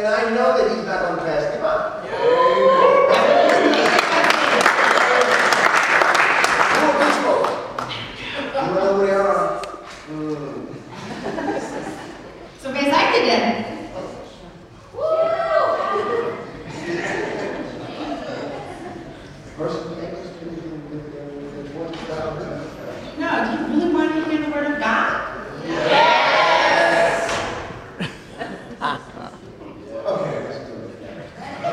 And I know that he's not going to pass me by. Who are these folks? You know who they are? So, wer seid ihr denn? No, do you really want to hear the word of God? Yes! Okay, let's do it.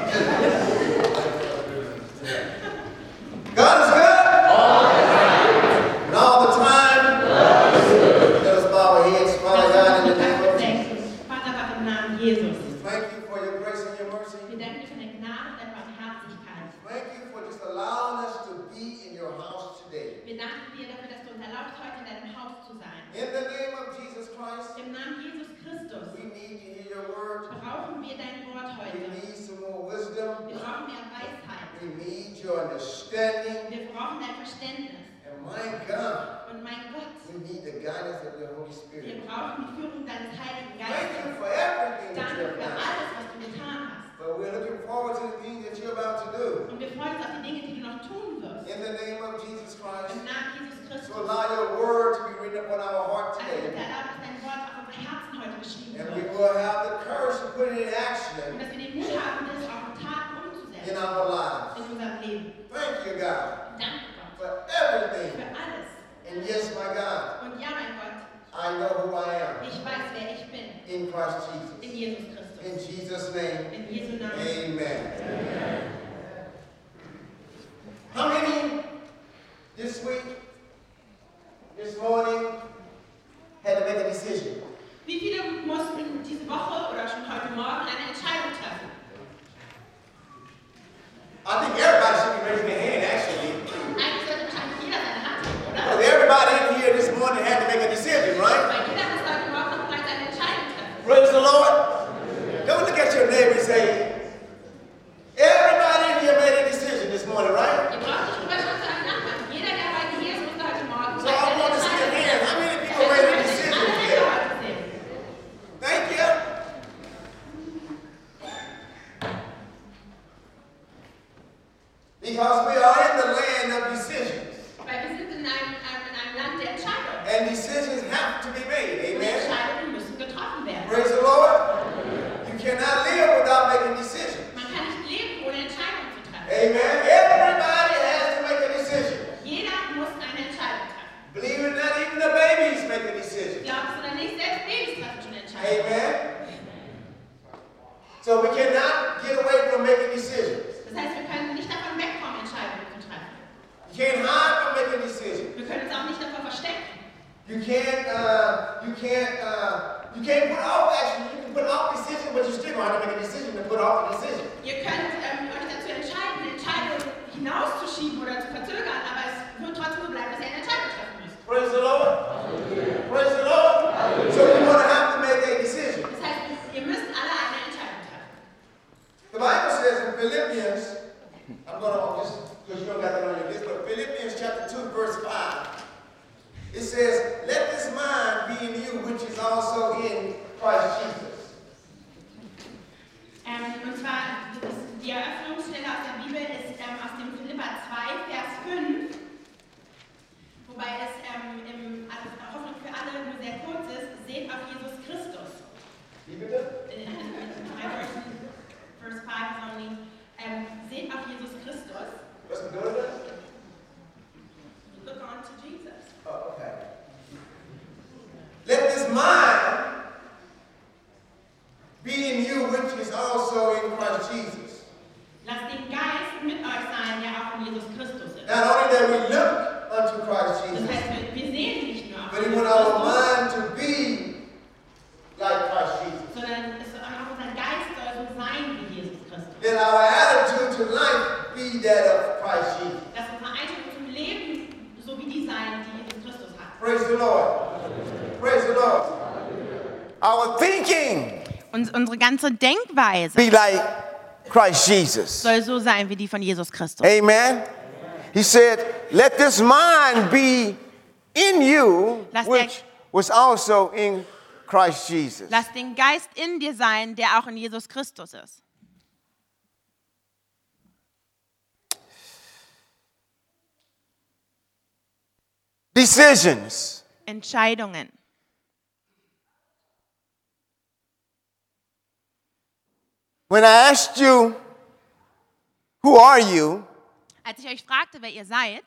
God is good. All the time. And all the time. God is good. Let us bow our heads, Father God, in the name of Jesus. Vater Gott, im Namen Jesus. Thank you for your grace and your mercy. Wir danken dir für deine Gnade und deine Barmherzigkeit. Thank you for just allowing us to be in your house today. Wir danken dir dafür, dass du uns erlaubst, heute in deinem Haus zu sein. In the name of Jesus Christ, Im Namen Jesus Christus we need to hear your word. brauchen wir dein Wort We heute. need some more wisdom. Wir brauchen mehr Weisheit. We need your understanding. Wir brauchen dein Verständnis. And my God, Und mein Gott, we need the guidance of your Holy wir Spirit. brauchen die Führung deines Heiligen Thank you Geistes. for everything that Danke you have für done. alles, was du getan hast. But we're looking forward to the things that you're about to do. Und wir freuen uns auf die Dinge, die du noch tun wirst. In the name of Jesus Christ, Im Namen Jesus Christus. so allow your word to be written upon our heart Also bitte today. erlaub, dass dein Wort auf unser Herzen heute geschrieben And we wird. will have the courage to put it in Und action dass wir den Mut haben, das auch in Taten umzusetzen. in our lives. In unserem Leben. Thank you, God, Danke Gott. for everything. Für alles. And yes, my God, Und ja, mein Gott, I know who I am ich weiß, wer ich bin. in Christ In Jesus. Jesus Christus. In Jesus' name, In Jesu Namen. amen. How many this week, this morning, had to make a decision? Wie viele mussten diese Woche oder schon heute Morgen eine Entscheidung treffen? I think everybody should be raising their hand, actually. Eigentlich sollte wahrscheinlich jeder seine Hand heben, oder? Because everybody in here this morning had to make a decision, right? Weil jeder muss heute Morgen noch vielleicht eine Entscheidung treffen. Praise the Lord. Don't look at your neighbor and say, everybody in here made a decision this morning, right? Ihr braucht nicht rüberschauen zu einem Nachbarn. Jeder, der heute hier ist, musste heute Morgen So I want to see your hands. How many people made a decision alle Hände here? heute sehen. Thank you. Because we are in the land of decisions. Weil wir sind in einem Land der Entscheidung. And decisions have to be made. Und Amen. Entscheidungen müssen getroffen werden. Praise the Lord. You cannot live without making decisions. Man kann nicht leben, ohne Entscheidungen zu treffen. Amen. Everybody has to make a decision. Jeder muss eine Entscheidung treffen. Believe it or not, even the babies make a decision. Glaubst du oder nicht, selbst Babys treffen schon Entscheidungen. Amen. So we cannot get away from making decisions. Das heißt, wir können nicht davon wegkommen, Entscheidungen zu treffen. You can't hide from making decisions. Wir können uns auch nicht davor verstecken. You can't put off action. You can put off decision, but you still gonna have to make a decision to put off the decision. Ihr könnt euch dazu entscheiden, eine Entscheidung hinauszuschieben oder zu verzögern, aber es wird trotzdem so bleiben, dass ihr eine Entscheidung treffen müsst. Praise the Lord. Praise the Lord. So you're gonna have to make a decision. Das heißt, ihr müsst alle eine Entscheidung treffen. The Bible says in Philippians, I'm gonna just because you don't got that on your list, but Philippians chapter 2, verse 5. It says, let this mind be in you, which is also in Christ Jesus. Und zwar, die Eröffnungsstelle aus der Bibel ist aus dem Philipper 2, Vers 5, wobei es im Hoffnung für alle nur sehr kurz ist, seht auf Jesus Christus. Wie bitte? Verse 5 is only, seht auf Jesus Christus. Was bedeutet das? Look on to Jesus. Oh, okay. Let this mind be in you, which is also in Christ Jesus. Lasst den Geist mit euch sein, der auch in Jesus Christus ist. Not only that we look unto Christ Das Jesus, heißt, wir sehen nicht nur auf but we Jesus want our Christus, mind to be like Christ Jesus. sondern auch unser Geist soll so sein wie Jesus Christus. That our attitude to life be that of Christ Jesus. Dass unsere Einstellung zum Leben so wie die sein, die Jesus Christus hat. Praise the Lord. Praise the Lord. Our thinking Und unsere ganze Denkweise be like Christ Jesus. soll so sein wie die von Jesus Christus. Amen. He said, let this mind be in you, Lass which was also in Christ Jesus. Lass den Geist in dir sein, der auch in Jesus Christus ist. Decisions. Entscheidungen. When I asked you, who are you? Als ich euch fragte, wer ihr seid,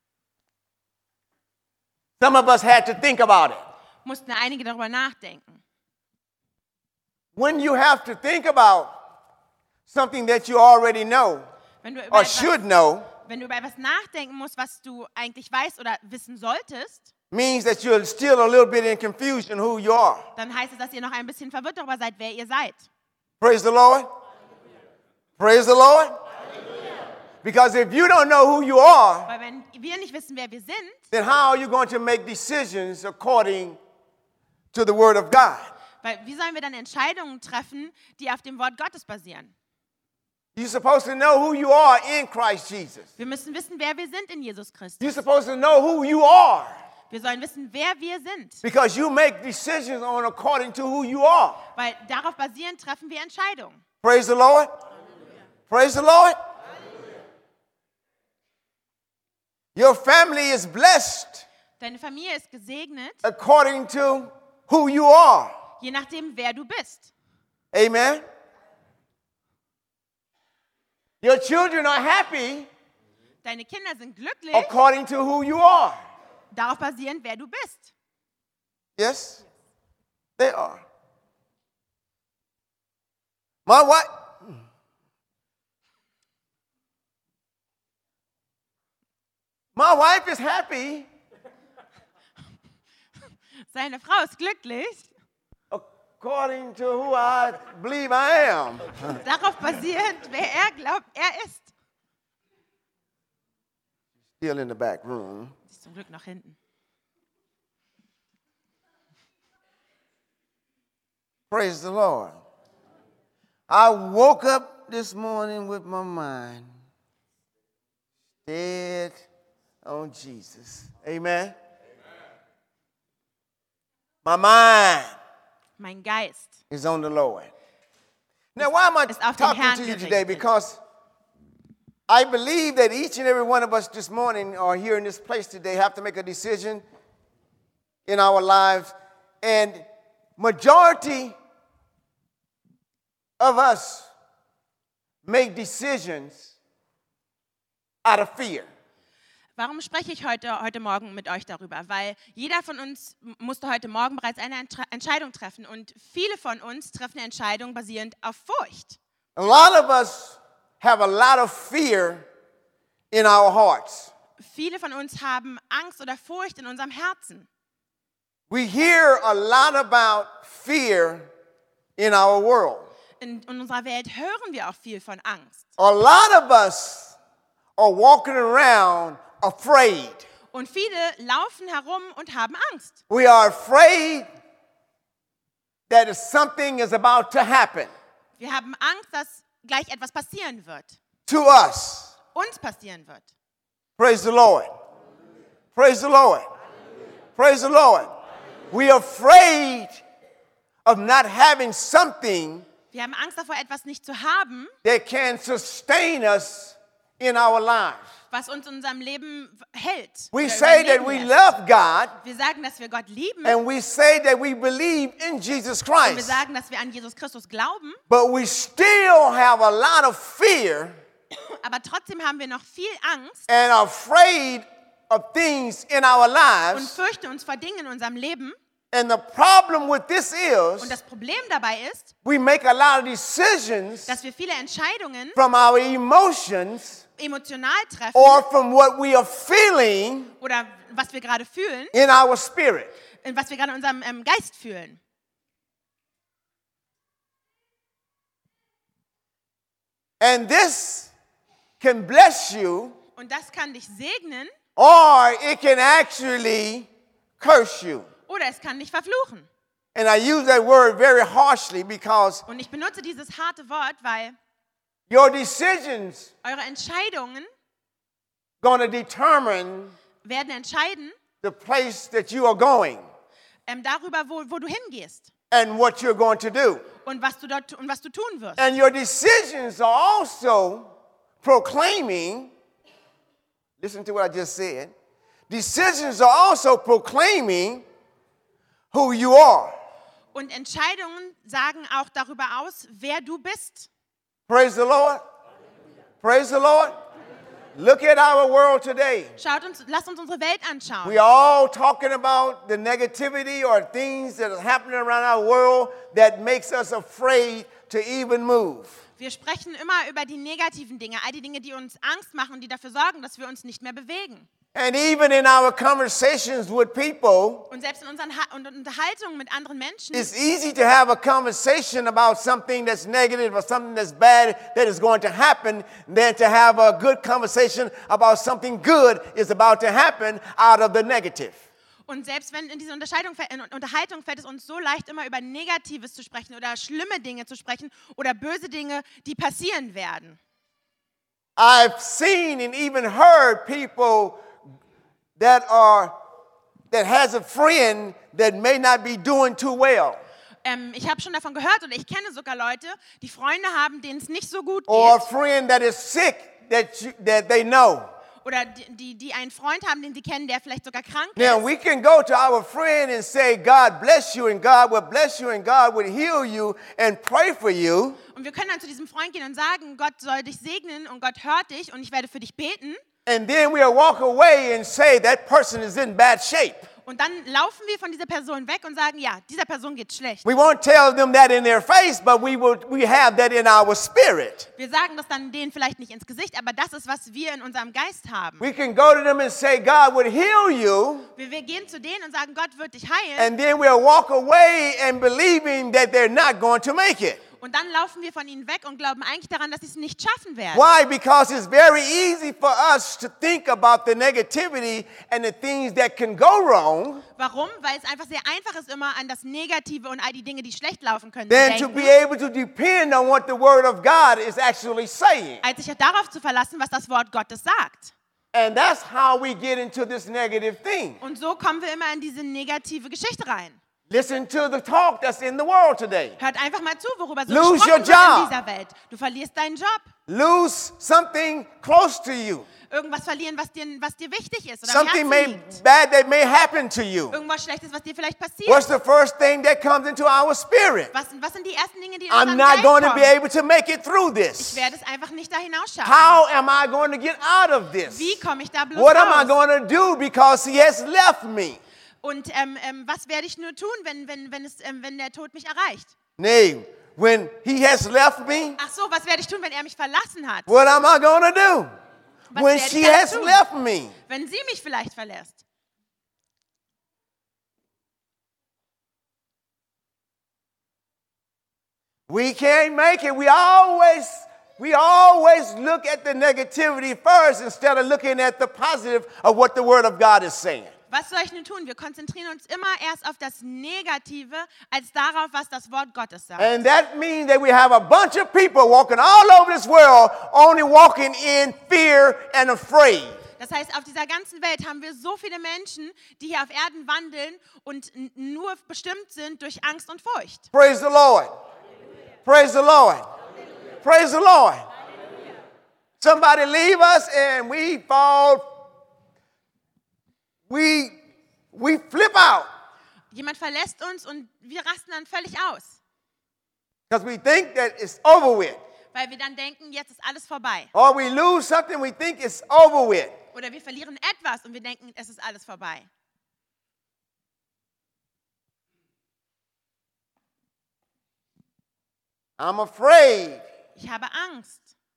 Some of us had to think about it. mussten einige darüber nachdenken. When you have to think about something that you already know Wenn du, or should know, wenn du über etwas nachdenken musst, was du eigentlich weißt oder wissen solltest, means that you're still a little bit in confusion who you are. dann heißt es, dass ihr noch ein bisschen verwirrt darüber seid, wer ihr seid. Praise the Lord. Praise the Lord. Because if you don't know who you are, Weil wenn wir nicht wissen, wer wir sind, then how are you going to make decisions according to the Word of God? weil wie sollen wir dann Entscheidungen treffen, die auf dem Wort Gottes basieren? You're supposed to know who you are in Christ Jesus. Wir müssen wissen, wer wir sind in Jesus Christus. You're supposed to know who you are Wir sollen wissen, wer wir sind. because you make decisions on according to who you are. Weil darauf basierend treffen wir Entscheidungen. Praise the Lord. Praise the Lord. Your family is blessed Deine Familie ist gesegnet, according to who you are. je nachdem, wer du bist. Amen. Your children are happy Deine Kinder sind glücklich, according to who you are. darauf basierend, wer du bist. Yes, they are. My wife. My wife is happy Seine Frau ist glücklich, according to who I believe I am. darauf basierend, wer er glaubt, er ist. Still in the back room. Sie ist zum Glück noch hinten. Praise the Lord. I woke up this morning with my mind dead on Jesus. Amen. My mind Mein Geist is on the Lord. Now, why am I ist auf den talking Herrn to you today? gerichtet. Because I believe that each and every one of us this morning or here in this place today have to make a decision in our lives. And majority of us make decisions out of fear. Warum spreche ich heute Morgen mit euch darüber? Weil jeder von uns musste heute Morgen bereits eine Entscheidung treffen und viele von uns treffen eine Entscheidung basierend auf Furcht. A lot of us have a lot of fear in our hearts. Viele von uns haben Angst oder Furcht in unserem Herzen. We hear a lot about fear in our world. In unserer Welt hören wir auch viel von Angst. A lot of us are walking around afraid. Und viele laufen herum und haben Angst. We are afraid that something is about to happen Wir haben Angst, dass gleich etwas passieren wird. to us. Uns passieren wird. Praise the Lord. Praise the Lord. Praise the Lord. We are afraid of not having something Wir haben Angst davor, etwas nicht zu haben, that can sustain us in our lives. was uns in unserem Leben hält. We oder say that überleben we lässt. love God Wir sagen, dass wir Gott lieben and we say that we believe in Jesus und wir Christ, sagen, dass wir an Jesus Christus glauben, but we still have a lot of fear aber trotzdem haben wir noch viel Angst and are afraid of things in our und lives. fürchten uns vor Dingen in unserem Leben. And the problem with this Und is das Problem dabei ist, we make a lot of decisions dass wir viele Entscheidungen from our emotions emotional treffen or from what we are feeling oder was wir gerade fühlen, in our spirit. was wir gerade in unserem Geist fühlen. And this can bless you Und das kann dich segnen or it can actually curse you. oder es kann dich verfluchen. And I use that word very harshly because Und ich benutze dieses harte Wort, weil your decisions eure Entscheidungen going to determine werden entscheiden, the place that you are going. darüber, wo du hingehst and what you're going to do. und was du tun wirst. And your decisions are also proclaiming, listen to what I just said, decisions are also proclaiming who you are. Und Entscheidungen sagen auch darüber aus, wer du bist. Praise the Lord. Praise the Lord. Look at our world today. Lasst uns unsere Welt anschauen. We are all talking about the negativity or things that are happening around our world that makes us afraid to even move. Wir sprechen immer über die negativen Dinge, all die Dinge, die uns Angst machen und die dafür sorgen, dass wir uns nicht mehr bewegen. And even in our conversations with people, Und selbst in unseren Unterhaltungen mit anderen Menschen it's easy to have a conversation about something that's negative or something that's bad that is going to happen than to have a good conversation about something good is about to happen out of the negative. Und selbst wenn in diese Unterhaltung fällt es uns so leicht, immer über Negatives zu sprechen oder schlimme Dinge zu sprechen oder böse Dinge, die passieren werden. I've seen and even heard people that has a friend that may not be doing too well. Ich habe schon davon gehört oder ich kenne sogar Leute, die Freunde haben, denen es nicht so gut Or a geht. friend that is sick that they know. Oder die einen Freund haben, den sie kennen, der vielleicht sogar krank Now ist. we can go to our friend and say, God bless you, and God will bless you, and God will heal you, and pray for you. Und wir können dann zu diesem Freund gehen und sagen, Gott soll dich segnen und Gott hört dich und ich werde für dich beten. And then we'll walk away and say that person is in bad shape. Und dann laufen wir von dieser Person weg und sagen, ja, dieser Person geht's schlecht. We won't tell them that in their face, but we have that in our spirit. Wir sagen das dann denen vielleicht nicht ins Gesicht, aber das ist, was wir in unserem Geist haben. We can go to them and say, God would heal you, Wir gehen zu denen und sagen, Gott wird dich heilen. and then we'll walk away and believing that they're not going to make it. Und dann laufen wir von ihnen weg und glauben eigentlich daran, dass sie es nicht schaffen werden. Why? Because it's very easy for us to think about the negativity and the things that can go wrong. Warum? Weil es einfach sehr einfach ist, immer an das Negative und all die Dinge, die schlecht laufen können, Than zu to be denken, able to depend on what the Word of God is actually saying. als sich darauf zu verlassen, was das Wort Gottes sagt. And that's how we get into this negative thing. Und so kommen wir immer in diese negative Geschichte rein. Listen to the talk that's in the world today. Hört einfach mal zu, worüber so Lose gesprochen your wird in job. dieser Welt. Du verlierst deinen Job. Lose something close to you. Irgendwas verlieren, was dir wichtig ist oder Something am may Herzen liegt. bad that may happen to you. Irgendwas Schlechtes, was dir vielleicht passiert. What's the first thing that comes into our spirit? Was sind die ersten Dinge, die in I'm unserem not Geist going to be kommen? able to make it through Ich this. werde es einfach nicht da hinausschaffen. How am I going to get out of this? Wie komme ich da bloß What am I raus? going to do because he has left me? Und was werde ich nur tun, wenn der Tod mich erreicht? Nay, when he has left me, Ach so, was werde ich tun, wenn er mich verlassen hat? what am I going to do? Was When werde ich she dann has tun? left me. Wenn sie mich vielleicht verlässt. We can't make it. We always look at the negativity first instead of looking at the positive of what the Word of God is saying. Was soll ich nun tun? Wir konzentrieren uns immer erst auf das Negative, als darauf, was das Wort Gottes sagt. And that means that we have a bunch of people walking all over this world only walking in fear and afraid. Das heißt, auf dieser ganzen Welt haben wir so viele Menschen, die hier auf Erden wandeln und nur bestimmt sind durch Angst und Furcht. Praise the Lord. Praise the Lord. Praise the Lord. Somebody leave us and we fall. We flip out Jemand verlässt uns und wir rasten dann völlig aus, because we think that it's over with. weil wir dann denken, jetzt ist alles vorbei. Or we lose something we think it's over with. Oder wir verlieren etwas und wir denken, es ist alles vorbei. I'm afraid. Ich habe Angst.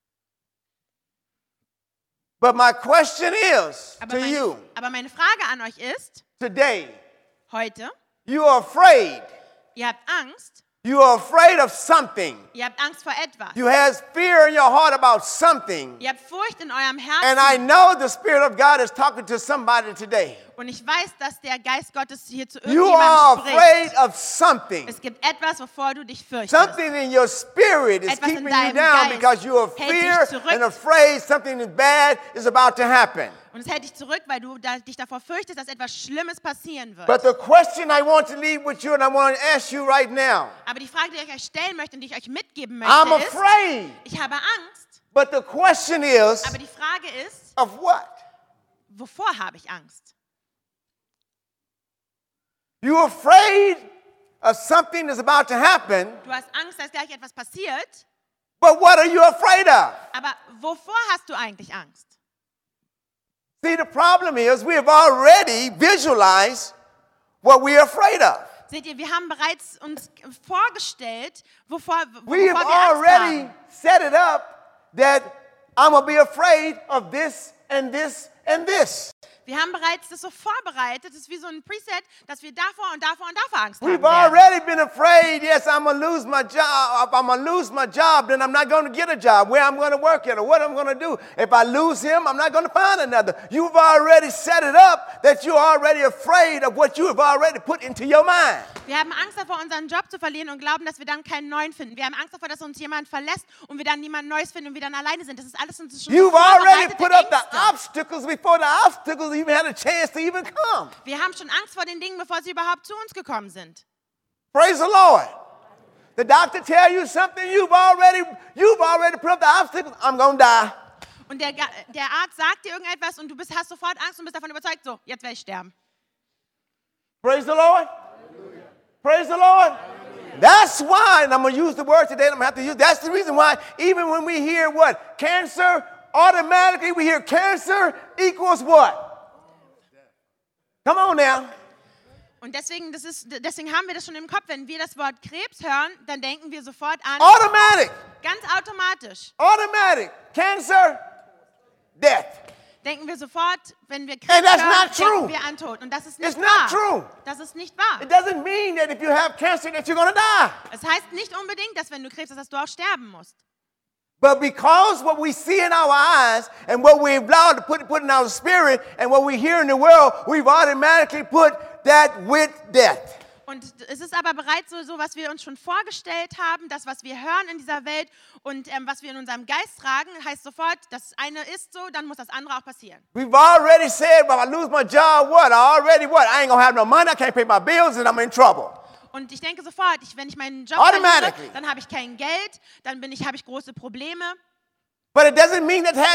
But my question is to you Aber meine Frage an euch ist, today, heute, you are afraid. ihr habt Angst. You are afraid of something. Ihr habt Angst vor etwas. You have fear in your heart about something. Ihr habt Furcht in eurem And I Herzen. know the Spirit of God is talking to somebody today. Und ich weiß, dass der Geist Gottes hier zu You are irgendjemandem afraid spricht. of something. Es gibt etwas, wovor du dich fürchtest. Something in your spirit is Etwas in keeping you deinem down Geist because you are hält dich fear zurück. and afraid something bad is about to happen. Und es hält dich zurück, weil du dich davor fürchtest, dass etwas Schlimmes passieren wird. But the question I want to leave with you and I want to ask you right now. Aber die Frage, die ich euch stellen möchte und die ich euch mitgeben I'm möchte, ist, afraid. ich habe Angst, But the question is, aber die Frage ist, of what? wovor habe ich Angst? You're afraid of something that's about to happen, Du hast Angst, dass gleich etwas passiert, but what are you afraid of? aber wovor hast du eigentlich Angst? See, the problem is we have already visualized what we're afraid of. Seht ihr, wir haben bereits uns vorgestellt, wovor We wir have Angst already haben. set it up that I'm going to be afraid of this and this and this. Wir haben bereits das so vorbereitet, das ist wie so ein Preset, dass wir davor und davor und davor Angst haben We've werden. already been afraid, yes, I'm going to lose my job. If I'm going to lose my job, then I'm not going to get a job, where I'm going to work at or what I'm going to do. If I lose him, I'm not going to find another. You've already set it up that you're already afraid of what you have already put into your mind. Wir haben Angst davor, unseren Job zu verlieren und glauben, dass wir dann keinen neuen finden. Wir haben Angst davor, dass uns jemand verlässt und wir dann niemand Neues finden und wir dann alleine sind. Das ist alles uns schon You've already vorbereitete put up the Ängste. obstacles before the obstacles even had a chance to even come. Wir haben schon Angst vor den Dingen, bevor sie überhaupt zu uns gekommen sind. Praise the Lord. The doctor tell you something, you've already put up the obstacles. I'm going to die. Und der Arzt sagt dir irgendetwas und du hast sofort Angst und bist davon überzeugt, so, jetzt werde ich sterben. Praise the Lord. Praise the Lord. That's why, and I'm going to use the word today, I'm going to have to use, that's the reason why even when we hear what? Cancer, automatically we hear cancer equals what? Come on now. Und deswegen haben wir das schon im Kopf. Wenn wir das Wort Krebs hören, dann denken wir sofort an, Automatic. ganz automatisch, Automatic. Cancer, death. denken wir sofort, wenn wir And Krebs that's hören, not true. denken wir an Tod. Und das ist nicht It's not wahr. true. Das ist nicht wahr. It doesn't mean that if you have cancer that you're going to die. Es heißt nicht unbedingt, dass wenn du Krebs hast, dass du auch sterben musst. But because what we see in our eyes and what we've allowed to put in our spirit and what we hear in the world, we've automatically put that with death. Und es ist aber bereits so, was wir uns schon vorgestellt haben, das, was wir hören in dieser Welt und was wir in unserem Geist tragen, heißt sofort, das eine ist so, dann muss das andere auch passieren. We've already said, well, if I lose my job, what? I ain't going to have no money, I can't pay my bills, and I'm in trouble. Und ich denke sofort, wenn ich meinen Job Automatically. verliere, dann habe ich kein Geld, dann habe ich große Probleme. But it doesn't mean that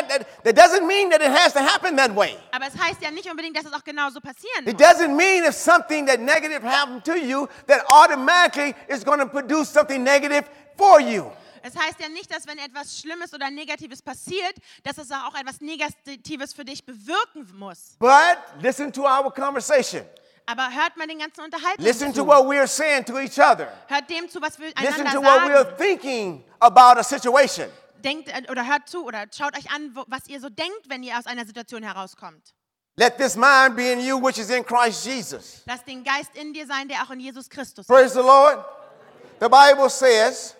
it has to happen that way. Aber es heißt ja nicht unbedingt, dass es auch genauso passieren It muss. doesn't mean if something that negative happened to you, that automatically is going to produce something negative for you. Es heißt ja nicht, dass wenn etwas Schlimmes oder Negatives passiert, dass es auch etwas Negatives für dich bewirken muss. But listen to our conversation. Aber hört mal den ganzen Unterhaltung Listen to zu. what we are saying to each other. Hört dem zu, was wir Listen einander to what we are sagen. thinking about a situation. Denkt oder hört zu oder schaut euch an, was ihr so denkt, wenn ihr aus einer Situation herauskommt. Let this mind be in you, which is in Christ Jesus. Lasst den Geist in dir sein, der auch in Jesus Christus ist. Praise the Lord. The Bible says,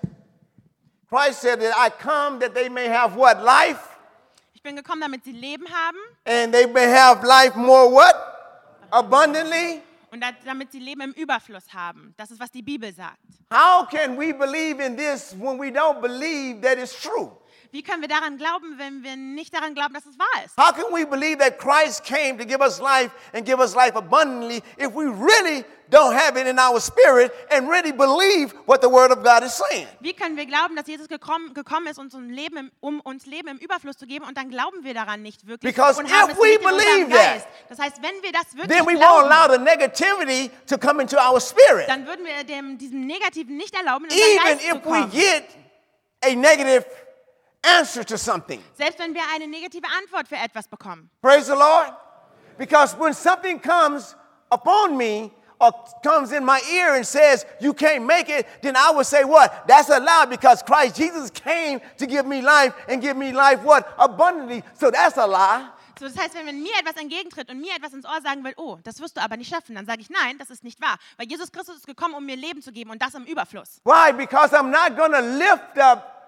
Christ said that I come that they may have what? Life. Ich bin gekommen, damit sie Leben haben And they may have life more what? Abundantly. und damit sie Leben im Überfluss haben. Das ist, was die Bibel sagt. How can we believe in this when we don't believe that it's true? Wie können wir daran glauben, wenn wir nicht daran glauben, dass es wahr ist? How can we believe that Christ came to give us life and give us life abundantly if we really don't have it in our spirit and really believe what the Word of God is saying? Wie können wir glauben, dass Jesus gekommen ist, um uns Leben im Überfluss zu geben und dann glauben wir daran nicht wirklich Because und haben if es we nicht in unserem believe that, Geist. Das heißt, wenn wir das wirklich Then we won't glauben, allow the negativity to come into our spirit. dann würden wir diesem Negativen nicht erlauben, in Even unseren Geist zu if we kommen. get a negative answer to something. Selbst wenn wir eine negative Antwort für etwas bekommen. Praise the Lord. Because when something comes upon me or comes in my ear and says, you can't make it, then I would say what? That's a lie because Christ Jesus came to give me life and give me life what? Abundantly. So that's a lie. So, das heißt, wenn mir etwas entgegentritt und mir etwas ins Ohr sagen will, oh, das wirst du aber nicht schaffen, dann sage ich, nein, das ist nicht wahr. Weil Jesus Christus ist gekommen, um mir Leben zu geben und das im Überfluss. Why? Because I'm not going to lift up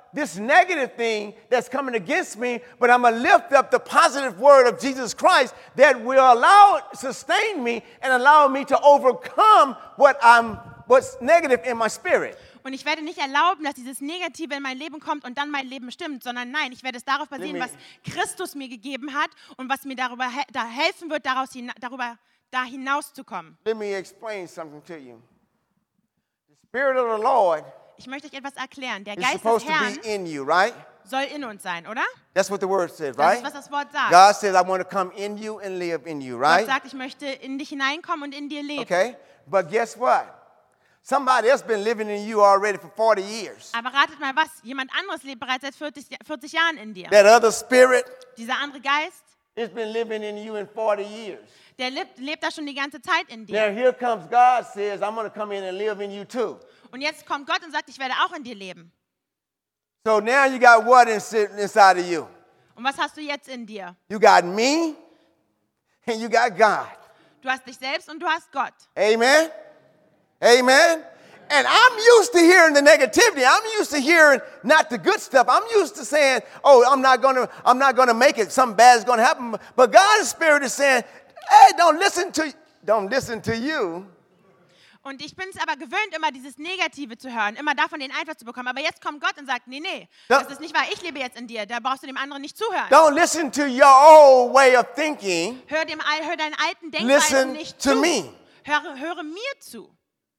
this negative thing that's coming against me, but I'm going to lift up the positive word of Jesus Christ that will sustain me and allow me to overcome what's negative in my spirit. Und ich werde nicht erlauben, dass dieses Negative in mein Leben kommt und dann mein Leben bestimmt, sondern nein, ich werde es darauf basieren, was Christus mir gegeben hat und was mir darüber helfen wird, da hinauszukommen. Let me explain something to you. The Spirit of the Lord Ich möchte euch etwas erklären. Der is Geist des supposed to Herrn be in you, right? soll in uns sein, oder? That's what the word says, Das right? ist, was das Wort sagt. God says, I want to come in you and live in you, Gott right? sagt, ich möchte in dich hineinkommen und in dir leben. Okay, but guess what? Somebody else been living in you already for 40 years. Aber ratet mal was, jemand anderes lebt bereits seit 40 Jahren in dir. That other spirit Dieser andere Geist, has been living in you in 40 years. der lebt da schon die ganze Zeit in Now dir. here comes God says, I'm going to come in and live in you too. Und jetzt kommt Gott und sagt, ich werde auch in dir leben. So now you got what inside of you? Und was hast du jetzt in dir? You got me and you got God. Du hast dich selbst und du hast Gott. Amen? Amen? And I'm used to hearing the negativity. I'm used to hearing not the good stuff. I'm used to saying, oh, I'm not gonna make it. Something bad is gonna happen. But God's Spirit is saying, hey, don't listen to you. Und ich bin es aber gewöhnt, immer dieses Negative zu hören, immer davon den Einfluss zu bekommen. Aber jetzt kommt Gott und sagt, nee, das ist nicht wahr, ich lebe jetzt in dir, da brauchst du dem anderen nicht zuhören. Don't listen to your old way of thinking. Hör deinen alten Denkweisen Listen nicht to zu. me. Höre mir zu.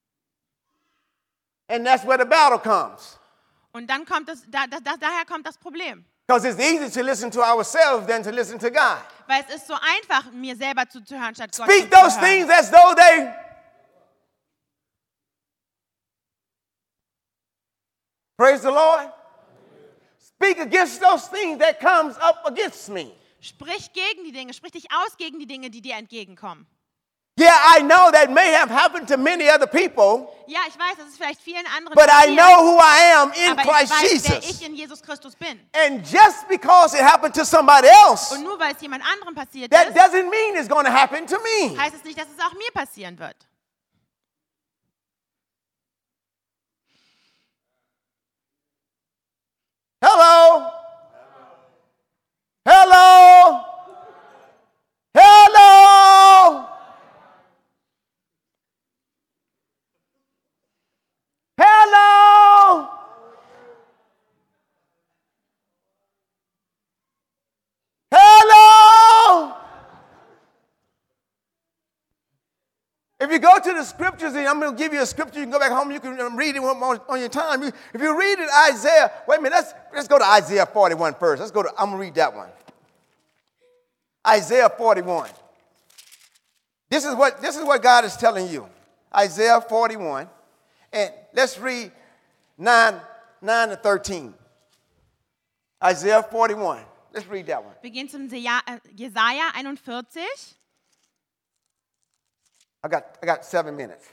And that's where the battle comes. Und dann kommt daher kommt das Problem. Because it's easy to listen to ourselves than to listen to God. Weil es ist so einfach, mir selber zuzuhören, statt Gott Speak those zuzuhören. things as though they... Praise the Lord. Speak against those things that comes up against me. Sprich dich aus gegen die Dinge, die dir entgegenkommen. Yeah, I know that may have happened to many other people, Ja, ich weiß, das ist vielleicht vielen anderen but I passiert, know who I am in aber Christ ich weiß, wer Jesus. ich in Jesus Christus bin. And just because it happened to somebody else, Und nur weil es jemand anderem passiert that ist, doesn't mean it's going to happen to me. heißt es nicht, dass es auch mir passieren wird. Hello? Hello? Hello? Hello? Hello? If you go to the scriptures, and I'm going to give you a scripture, you can go back home, you can read it on your time. If you read it, Isaiah, wait a minute, let's go to Isaiah 41 first. I'm going to read that one. Isaiah 41. This is what God is telling you. Isaiah 41. And let's read 9 to 13. Isaiah 41. Let's read that one. Wir gehen zum Jesaja 41. I got 7 minutes.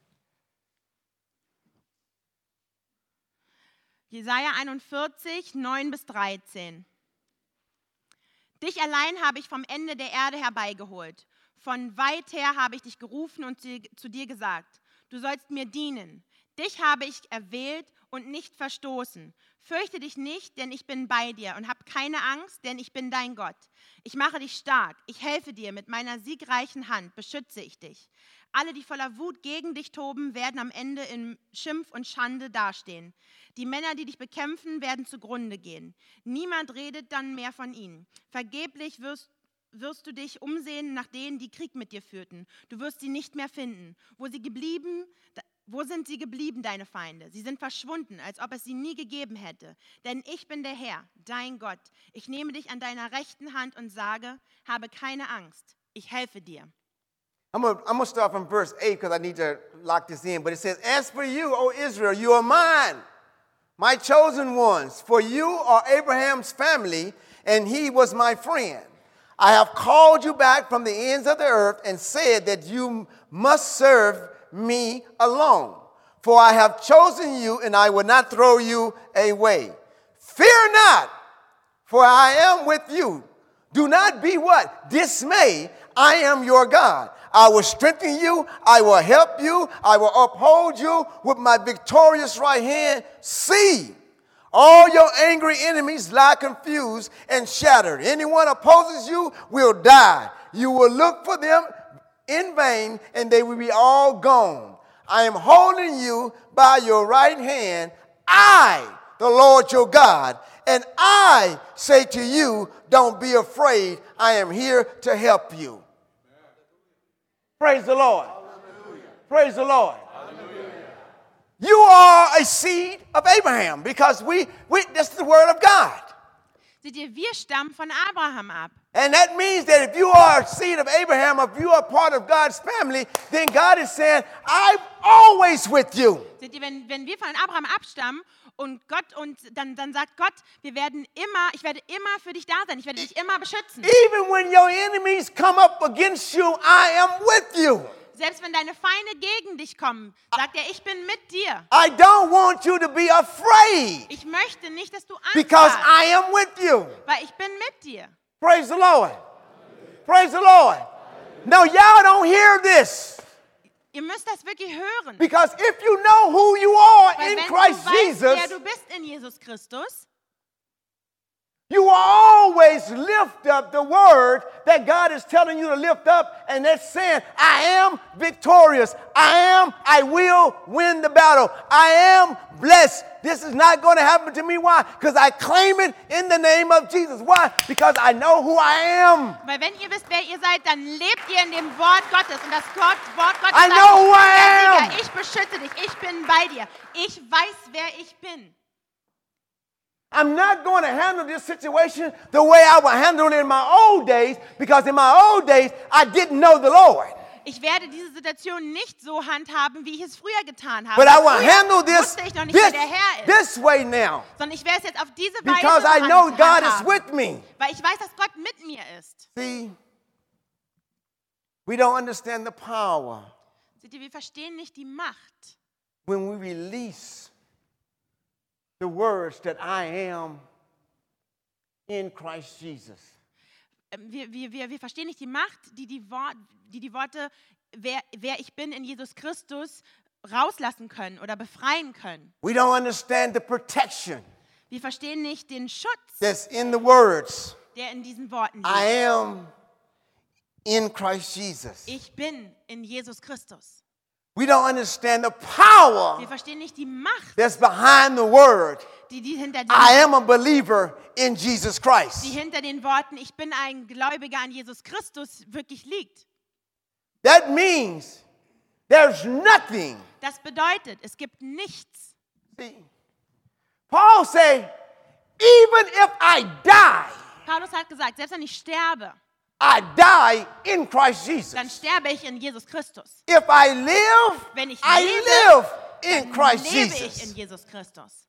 Jesaja 41, 9 bis 13. Dich allein habe ich vom Ende der Erde herbeigeholt. Von weit her habe ich dich gerufen und zu dir gesagt, du sollst mir dienen. Dich habe ich erwählt und nicht verstoßen. Fürchte dich nicht, denn ich bin bei dir und hab keine Angst, denn ich bin dein Gott. Ich mache dich stark, ich helfe dir, mit meiner siegreichen Hand beschütze ich dich. Alle, die voller Wut gegen dich toben, werden am Ende in Schimpf und Schande dastehen. Die Männer, die dich bekämpfen, werden zugrunde gehen. Niemand redet dann mehr von ihnen. Vergeblich wirst du dich umsehen nach denen, die Krieg mit dir führten. Du wirst sie nicht mehr finden. Wo sind sie geblieben, deine Feinde? Sie sind verschwunden, als ob es sie nie gegeben hätte. Denn ich bin der Herr, dein Gott. Ich nehme dich an deiner rechten Hand und sage, habe keine Angst. Ich helfe dir. I'm gonna start from verse 8 because I need to lock this in. But it says, as for you, O Israel, you are mine, my chosen ones. For you are Abraham's family, and he was my friend. I have called you back from the ends of the earth and said that you must serve me alone. For I have chosen you, and I will not throw you away. Fear not, for I am with you. Do not be what? Dismayed. I am your God. I will strengthen you. I will help you. I will uphold you with my victorious right hand. See, All your angry enemies lie confused and shattered. Anyone opposes you will die. You will look for them in vain, and they will be all gone. I am holding you by your right hand, I, the Lord your God, and I say to you, don't be afraid. I am here to help you. Praise the Lord. Hallelujah. Praise the Lord. Hallelujah. You are a seed of Abraham because that's the word of God. Seht ihr, wir stammen von Abraham ab. And that means that if you are a seed of Abraham, if you are part of God's family, then God is saying, I'm always with you. Seht ihr, wenn wir von Abraham abstammen und dann sagt Gott, ich werde immer für dich da sein, ich werde dich immer beschützen. Even when your enemies come up against you, I am with you. Selbst wenn deine Feinde gegen dich kommen, sagt er, ich bin mit dir. I don't want you to be afraid Ich möchte nicht, dass du Angst because hast, I am with you. weil ich bin mit dir. Praise the Lord. Praise the Lord. No, y'all don't hear this. Ihr müsst das wirklich hören. Because if you know who you are Weil in wenn Christ du weißt, Jesus, wer du bist in Jesus Christus, you will always lift up the word that God is telling you to lift up, and that's saying, I am victorious. I will win the battle. I am blessed. This is not going to happen to me. Why? Because I claim it in the name of Jesus. Why? Because I know who I am. weil wenn ihr wisst, wer ihr seid, dann lebt ihr in dem Wort Gottes. Und das Wort Gottes I sagt, know who ich I bin der am. Sieger, ich beschütze dich, ich bin bei dir. Ich weiß, wer ich bin. I'm not going to handle this situation the way I would handle it in my old days, because in my old days, I didn't know the Lord. Ich werde diese Situation nicht so handhaben, wie ich es früher getan habe. But I will Früher handle this wusste ich noch nicht, wer der Herr ist. this way now, Sondern ich werde es jetzt auf diese Weise because I know God is handhaben, with me. weil ich weiß, dass Gott mit mir ist. See, we don't understand the power Seht ihr, wir verstehen nicht die Macht, when we release the words that I am in Christ Jesus. wir verstehen nicht die Macht, die Worte, wer ich bin in Jesus Christus, rauslassen können oder befreien können. We don't understand the protection Wir verstehen nicht den Schutz, that's in the words. der in diesen Worten I liegt. am in Christ Jesus. Ich bin in Jesus Christus. We don't understand the power Wir verstehen nicht die Macht, that's behind the word. die hinter I am a believer in Jesus die Christ. hinter den Worten, ich bin ein Gläubiger an Jesus Christus, wirklich liegt. That means there's nothing. Das bedeutet, es gibt nichts. See, Paul say, even if I die, Paulus hat gesagt, selbst wenn ich sterbe, I die in Christ Jesus. dann sterbe ich in Jesus Christus. If I live, Wenn ich I lebe, live in Christ lebe ich Jesus. in Jesus Christus.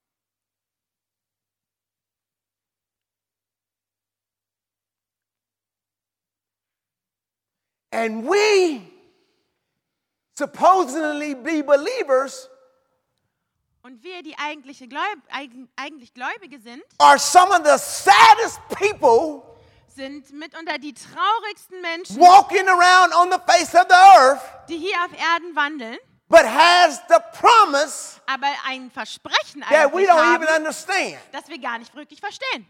And we supposedly be believers Und wir, die eigentlich Gläubige sind, are some of the saddest people sind mitunter die traurigsten Menschen, walking around on the face of the earth, die hier auf Erden wandeln, but has the promise aber ein Versprechen that we eigentlich don't even haben, understand. das wir gar nicht wirklich verstehen.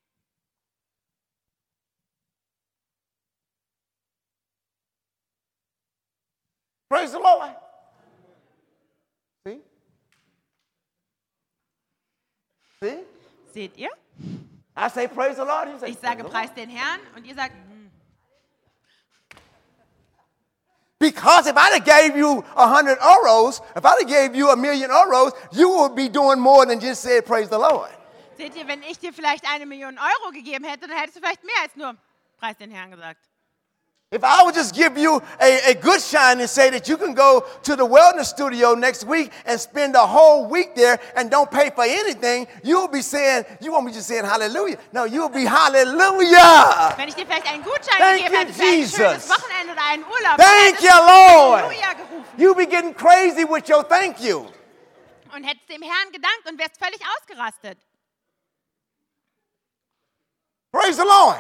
Praise the Lord. See? See? Seht ihr? I say praise the Lord. You say, Ich sage, praise the Lord. preis den Herrn und ihr sagt, Because if I'd have gave you 100 euros, if I'd have gave you 1,000,000 euros, you would be doing more than just say praise the Lord. Seht ihr, wenn ich dir vielleicht 1.000.000 Euro gegeben hätte, dann hättest du vielleicht mehr als nur preis den Herrn gesagt. If I would just give you a good shine and say that you can go to the wellness studio next week and spend a whole week there and don't pay for anything, you'll be saying, you won't be just saying hallelujah. No, you'll be hallelujah. Wenn ich dir vielleicht einen Gutschein Thank gegeben you, hätte für ein Jesus. schönes Wochenende oder einen Urlaub, Thank dann you, hättest du Lord. Halleluja gerufen You'll be getting crazy with your thank you. und hättest dem Herrn gedankt und wärst völlig ausgerastet. Praise the Lord.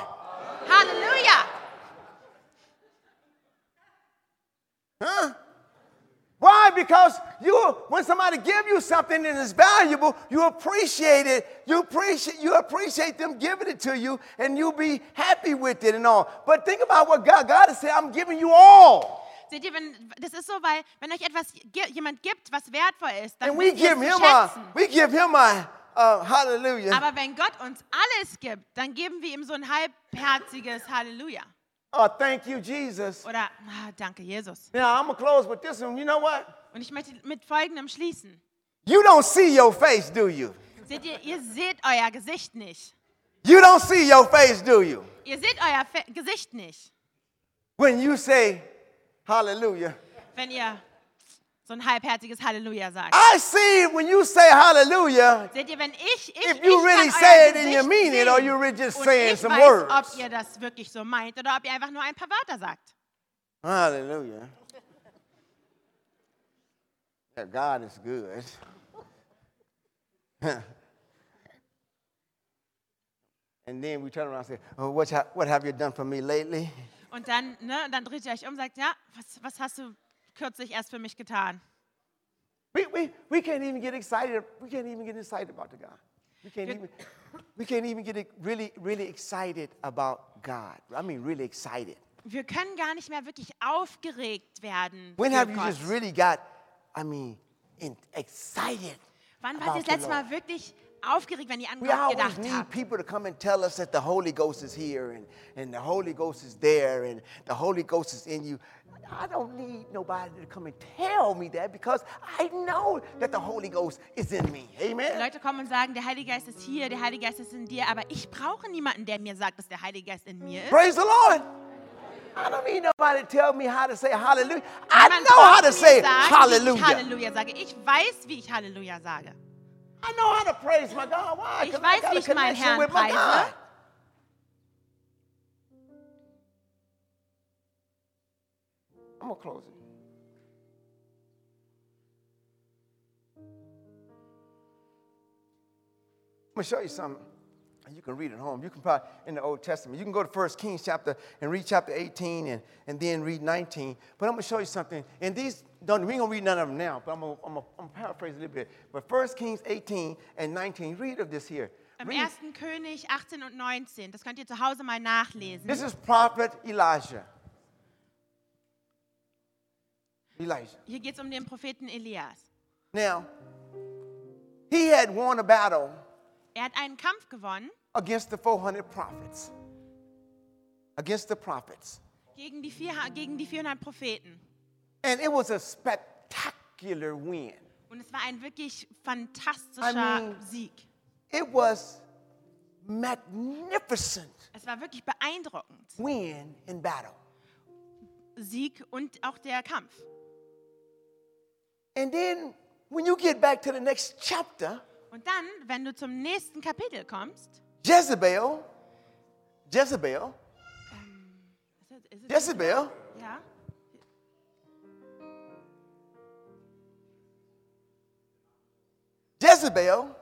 Halleluja! Huh? Why? Because when somebody give you something that is valuable, you appreciate it. You appreciate them giving it to you, and you'll be happy with it and all. But think about what God has said, I'm giving you all. Seht ihr, das ist so, weil wenn euch etwas jemand gibt, was wertvoll ist, dann And wisst ihr es zu schätzen. we give him a hallelujah. Aber wenn Gott uns alles gibt, dann geben wir ihm so ein halbherziges Halleluja. Oh, thank you, Jesus. Oder, danke, Jesus. Now, I'm going to close with this one. You know what? Und ich möchte mit Folgendem schließen. You don't see your face, do you? Seht ihr seht euer Gesicht nicht. You don't see your face, do you? Ihr seht euer Gesicht nicht, When you say hallelujah. wenn ihr so ein halbherziges Halleluja sagt. I see when you say hallelujah, Seht ihr, wenn ich if you really kann say euer it and you Gesicht mean it, or sehen you're really just und saying ich some weiß, words. ob ihr das wirklich so meint oder ob ihr einfach nur ein paar Wörter sagt. Hallelujah. Yeah, God is good. And then we turn around and say, oh, what have you done for me lately? Und dann, dann dreht ihr euch um und sagt, ja, was hast du kürzlich erst für mich getan? We can't even get excited. We can't even get excited about the God. We can't even get really, really excited about God. I mean, really excited. Wir können gar nicht mehr wirklich aufgeregt werden. When für have you Gott. just really got, excited? Wann wart ihr das letzte Mal wirklich aufgeregt, wenn ihr an We Gott always gedacht need habt? people to come and tell us that the Holy Ghost is here and the Holy Ghost is there and the Holy Ghost is in you. I don't need nobody to come and tell me that because I know that the Holy Ghost is in me. Amen. Leute kommen und sagen, der Heilige Geist ist hier, der Heilige Geist ist in dir, aber ich brauche niemanden, der mir sagt, dass der Heilige Geist in mir ist. Praise the Lord. I don't need nobody to tell me how to say hallelujah. I Niemand know how braucht to mir say sagen, wie ich hallelujah. Halleluja sage. Ich weiß, wie ich Halleluja sage. I know how to praise my God. Why? Ich 'Cause I weiß, got wie a ich meinen connection Herrn with my preise. God. I'm going to close it. I'm going to show you something. You can read it at home. You can probably, in the Old Testament, you can go to 1 Kings chapter and read chapter 18 and then read 19. But I'm going to show you something. And these, we ain't going to read none of them now, but I'm going to paraphrase a little bit. But 1 Kings 18 and 19, read of this here. Im Read. 1. König 18 und 19, das könnt ihr zu Hause mal nachlesen. This is Prophet Elijah. Elijah. Hier geht es um den Propheten Elias. Now, he had won a battle Er hat einen Kampf gewonnen against the 400 prophets. Against the prophets. gegen die 400 Propheten. And it was a spectacular win. Und es war ein wirklich fantastischer I mean- Sieg. It was magnificent Es war wirklich beeindruckend. win in battle. Sieg und auch der Kampf. And then when you get back to the next chapter, Und dann, wenn du zum nächsten Kapitel kommst, Jezebel, ist es- Jezebel ja, Jezebel,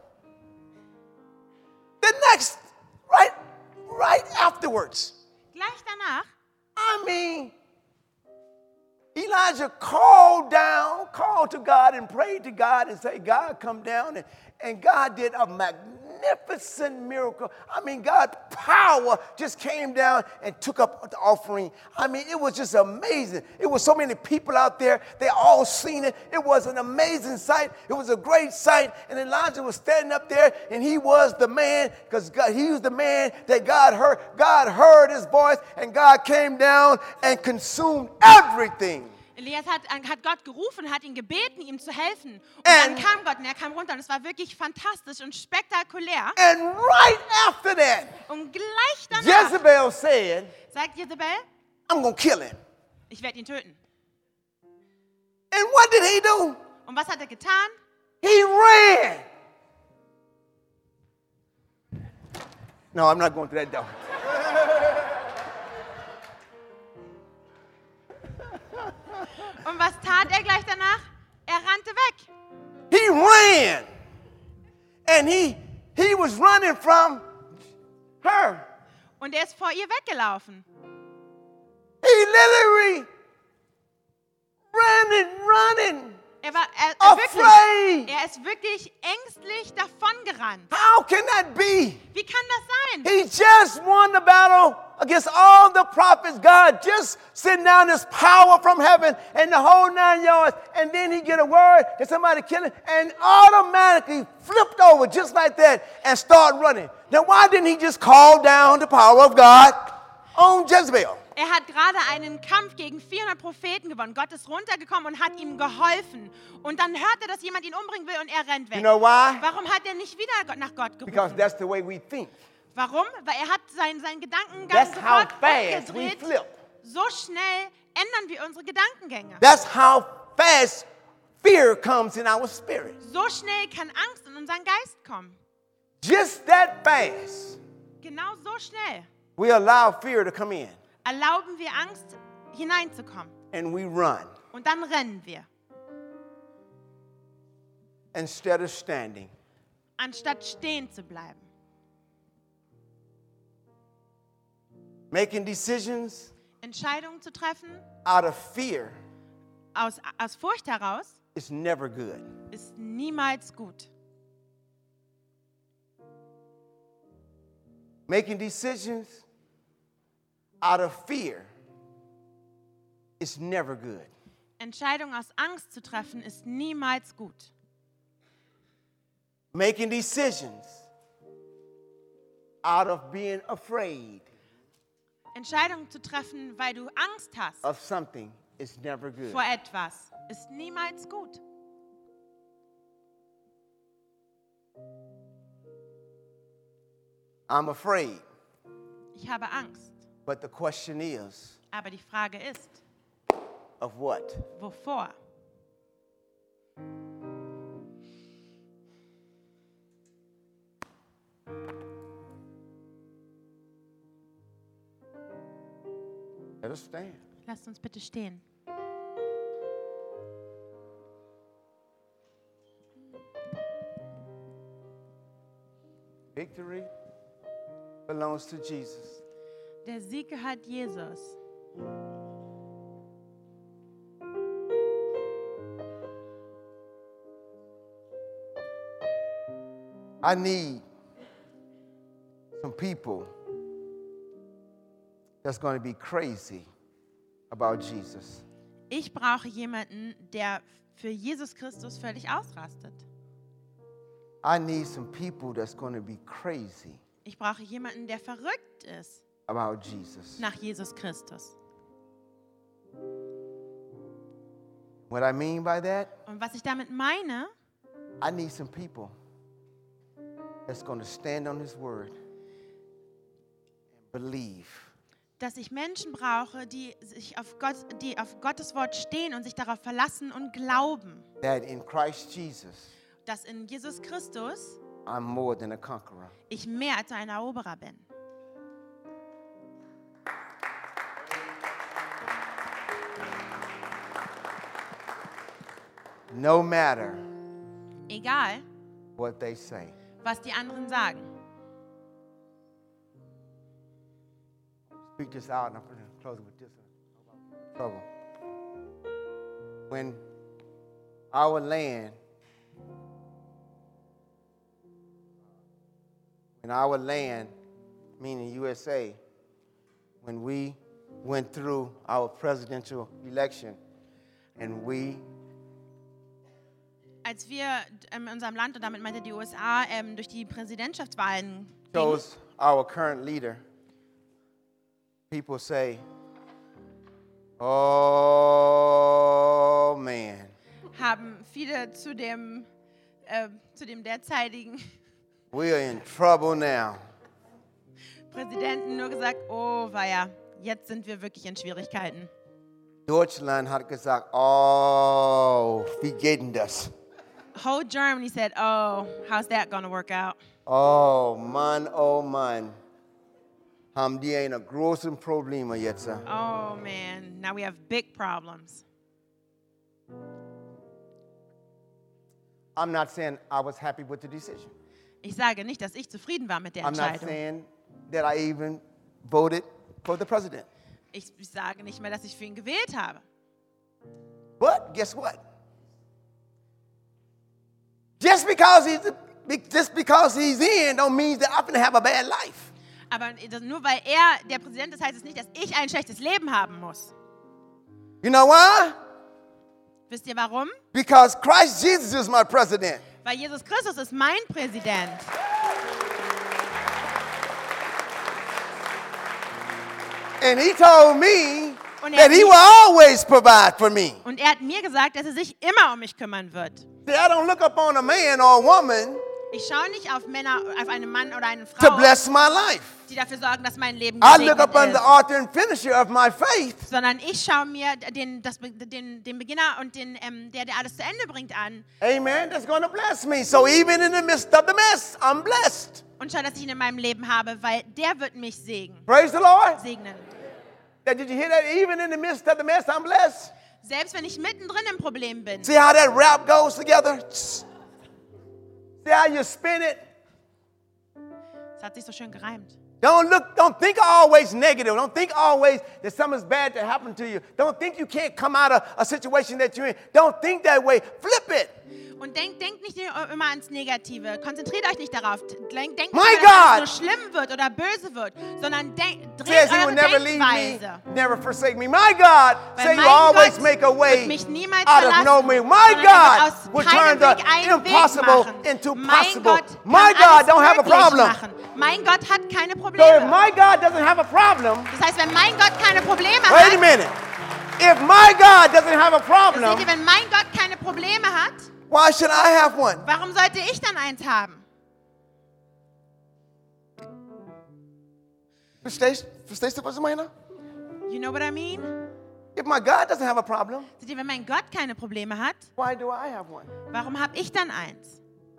the next, right afterwards. gleich danach I mean, Elijah called to God and prayed to God and said, God, come down. And God did a magnificent miracle. I mean, God's power just came down and took up the offering. I mean, it was just amazing. It was so many people out there. They all seen it. It was an amazing sight. It was a great sight. And Elijah was standing up there, and he was the man, because he was the man that God heard. God heard his voice, and God came down and consumed everything. Elias hat Gott gerufen, hat ihn gebeten, ihm zu helfen. Und dann kam Gott und er kam runter und es war wirklich fantastisch und spektakulär. And right after that, Und gleich danach Jezebel said, sagt Jezebel, I'm going to kill him. ich werde ihn töten. And what did he do? Und was hat er getan? He ran. No, I'm not going through that door. Und was tat er gleich danach? Er rannte weg. He ran. And he was running from her. Und er ist vor ihr weggelaufen. He literally running Afraid. Er ist wirklich ängstlich davongerannt. How can that be? Wie kann das sein? He just won the battle against all the prophets. God just sent down this power from heaven and the whole 9 yards. And then he get a word that somebody killed him and automatically flipped over just like that and start running. Now why didn't he just call down the power of God on Jezebel? Er hat gerade einen Kampf gegen 400 Propheten gewonnen. Gott ist runtergekommen und hat ihm geholfen. Und dann hört er, dass jemand ihn umbringen will und er rennt weg. You know why? Warum hat er nicht wieder nach Gott Because gerufen? that's the way we think. Warum? Weil er hat seinen Gedankengang That's how sofort fast we umgedreht. flip. So schnell ändern wir unsere Gedankengänge. That's how fast fear comes in our spirit. So schnell kann Angst in unseren Geist kommen. Just that fast. Genau so schnell We allow fear to come in erlauben wir Angst hineinzukommen. and we run Und dann rennen wir, instead of standing. anstatt stehen zu bleiben. Making decisions Entscheidungen zu treffen out of fear aus Furcht heraus is never good. ist niemals gut. Making decisions out of fear is never good. Entscheidungen aus Angst zu treffen ist niemals gut. Making decisions out of being afraid Entscheidungen zu treffen, weil du Angst hast of something is never good. vor etwas, ist niemals gut. I'm afraid, Ich habe Angst. but the question is, Aber die Frage ist, of what? wovor? Let us stand. Lasst uns bitte stehen. Victory belongs to Jesus. Der Sieg gehört Jesus. I need some people that's going to be crazy about Jesus. Ich brauche jemanden, der für Jesus Christus völlig ausrastet. I need some people that's going to be crazy Ich brauche jemanden, der verrückt ist about Jesus. nach Jesus Christus. What I mean by that, Und was ich damit meine, I need some people that's going to stand on His word and believe dass ich Menschen brauche, die auf Gottes Wort stehen und sich darauf verlassen und glauben, that in Christ Jesus, dass in Jesus Christus I'm more than a conqueror. ich mehr als ein Eroberer bin. No matter Egal, what they say. was die anderen sagen. Speak this out, and I'm going to close with this. Trouble. When our land, meaning USA, when we went through our presidential election and we Als wir in unserem Land, und damit meinte die USA, durch die Präsidentschaftswahlen gingen, chose our current leader, people say, oh man, haben viele zu dem derzeitigen we are in trouble now. Präsidenten nur gesagt, oh weia, jetzt sind wir wirklich in Schwierigkeiten. Deutschland hat gesagt, oh, wie geht denn das? Whole Germany said, oh, how's that gonna work out? Oh Mann, haben die ein großes Problem jetzt. Oh man, now we have big problems. I'm not saying I was happy with the decision. Ich sage nicht, dass ich zufrieden war mit der I'm not Entscheidung. saying that I even voted for the president. Ich sage nicht mehr, dass ich für ihn gewählt habe. But guess what? Just because he's in don't mean that I'm going to have a bad life. Aber nur weil er der Präsident ist, heißt es nicht, dass ich ein schlechtes Leben haben muss. You know why? Wisst ihr warum? Because Christ Jesus is my president. Weil Jesus Christus ist mein Präsident. And he told me Und that he will always provide for me. Und er hat mir gesagt, dass er sich immer um mich kümmern wird. See, I don't look upon a man or a woman Ich schaue nicht auf Männer, auf einen Mann oder eine to Frau, bless my life. die dafür sorgen, dass mein Leben I look gesegnet upon the ist. author and finisher of my faith. Sondern ich schaue mir den Beginner und der alles zu Ende bringt an. Amen. That's going to bless me. So even in the midst of the mess, I'm blessed. Und schau, dass ich ihn in meinem Leben habe, weil der wird mich segnen. Praise the Lord. Segnen. Did you hear that? Even in the midst of the mess, I'm blessed. Selbst wenn ich mittendrin im Problem bin. See how that rap goes together? See how you spin it? Das hat sich so schön gereimt. Don't think always negative. Don't think always that something's bad to happen to you. Don't think you can't come out of a situation that you're in. Don't think that way. Flip it. Und denkt nicht immer ans Negative. Konzentriert euch nicht darauf. Denkt nicht, My dass God. es so schlimm wird oder böse wird, sondern dreht Says he will eure never leave me, Denkweise. never forsake me. My God Weil says he mein will always Gott make a wird way mich niemals out of verlassen, no way. My sondern er God wird aus will turn keinem the Weg einen Weg impossible machen. into Mein possible. Gott My kann God alles don't have a möglich problem. machen. Mein Gott hat keine So if Probleme. my God doesn't have a problem, Das heißt, wenn mein Gott keine Probleme wait a hat, minute. If my God doesn't have a seht problem, ihr, wenn mein Gott keine Probleme hat, why should I have one? warum sollte ich dann eins haben? Verstehst du, was ich meine? You know what I mean? If my God doesn't have a problem, Seht ihr, wenn mein Gott keine Probleme hat, why do I have one? warum habe ich dann eins?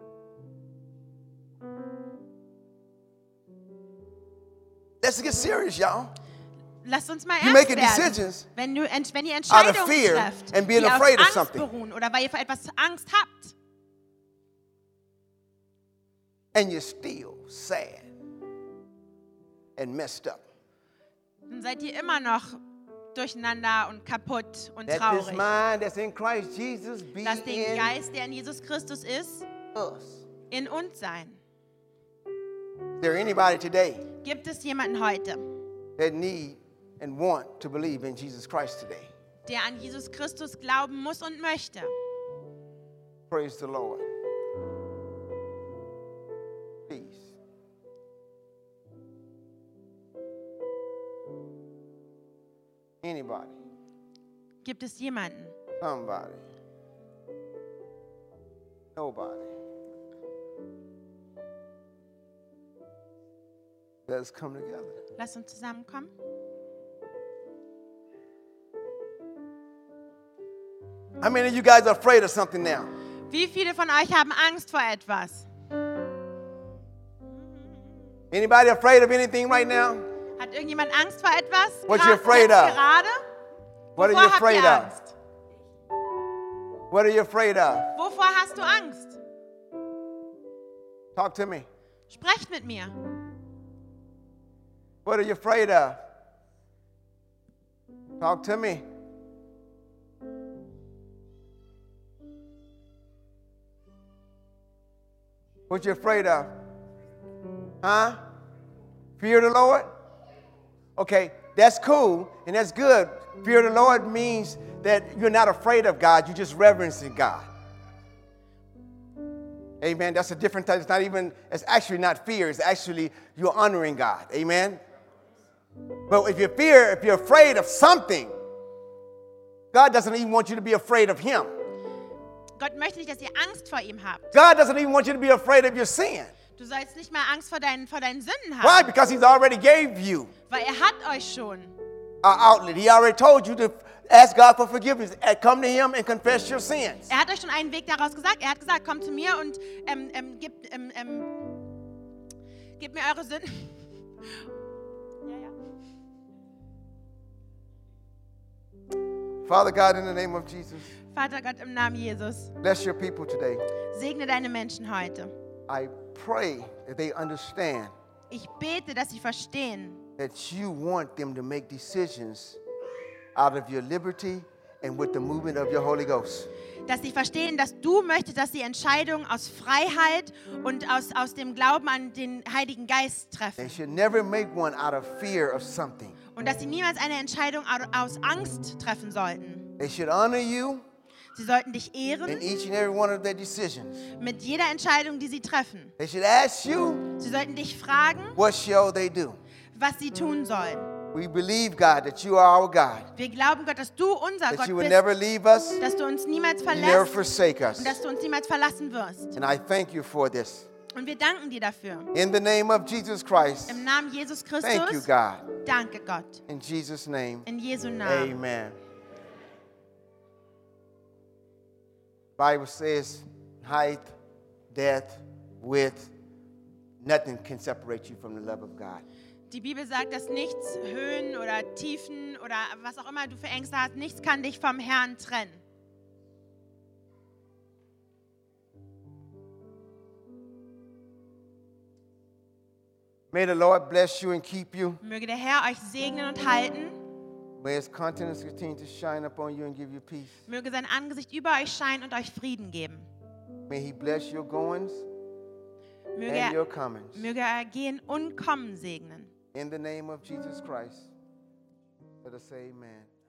Let's get serious, y'all. Lasst uns mal You ernst making werden. decisions Wenn ihr out of Entscheidungen fear trefft, and being die auf afraid of Angst something. beruhen oder weil ihr vor etwas Angst habt, And you're still sad and messed up. dann seid ihr immer noch durcheinander und kaputt und Let this traurig. mind that's in Christ Jesus be Lasst den in Geist, der in Jesus Christus ist, us. in uns sein. Is there anybody today Gibt es jemanden heute, that need and want to believe in Jesus Christ today? der an Jesus Christus glauben muss und möchte? Praise the Lord. Peace. Anybody, Gibt es jemanden? somebody, nobody. Let's come together. Lasst uns zusammenkommen. How many of you guys are afraid of something now? Wie viele von euch haben Angst vor etwas? Anybody afraid of anything right now? Hat irgendjemand Angst vor etwas? What you afraid Jetzt of? Gerade? What are Wovor you habt afraid ihr of? Angst? What are you afraid of? Wovor hast du Angst? Talk to me. Sprecht mit mir. What are you afraid of? Talk to me. What you afraid of? Huh? Fear the Lord? Okay, that's cool and that's good. Fear the Lord means that you're not afraid of God, you're just reverencing God. Amen. That's a different type. It's actually not fear, it's actually you're honoring God. Amen. But if you're afraid of something, God doesn't even want you to be afraid of Him. Gott möchte nicht, dass ihr Angst vor ihm habt. God doesn't even want you to be afraid of your sin. Du sollst nicht mal Angst vor deinen Sünden Why? haben. Because He's already gave you Weil er hat euch schon. an outlet. He already told you to ask God for forgiveness and come to Him and confess your sins. Er hat euch schon einen Weg daraus gesagt. Er hat gesagt, kommt zu mir und gebt mir eure Sünden. Ja, ja. Father God, in the name of Jesus, Vater Gott, im Namen Jesus, bless your people today. segne deine Menschen heute. I pray that they understand Ich bete, dass sie verstehen, that you want them to make decisions out of your liberty and with the movement of your Holy Ghost. dass sie verstehen, dass du möchtest, dass sie Entscheidungen aus Freiheit und aus dem Glauben an den Heiligen Geist They treffen. should never make one out of fear of something. Und dass sie niemals eine Entscheidung aus Angst treffen sollten. They should honor you Sie sollten dich in ehren each and every one of their decisions. mit jeder Entscheidung, die sie treffen. They should ask you, Sie sollten dich fragen, what shall they do? was sie tun sollen. We believe, God, that you are our God, Wir glauben, Gott, dass du unser that Gott you will bist, never leave us, dass du uns niemals you never verlässt forsake us. und dass du uns niemals verlassen wirst. And I thank you for this. Und wir danken dir dafür. In the name of Jesus Christ, Im Namen Jesus thank you, Christus, God. danke Gott. In Jesus' name, In Jesu Namen. amen. Bible says height, depth, width, nothing can separate you from the love of God. Die Bibel sagt, dass nichts, Höhen oder Tiefen oder was auch immer du für Ängste hast, nichts kann dich vom Herrn trennen. May the Lord bless you and keep you. Möge der Herr euch segnen und halten. May His countenance continue to shine upon you and give you peace. Möge sein Angesicht über euch scheinen und euch Frieden geben. May He bless your goings Möge and your er, comings. möge er gehen und kommen segnen. In the name of Jesus Christ, let us say amen.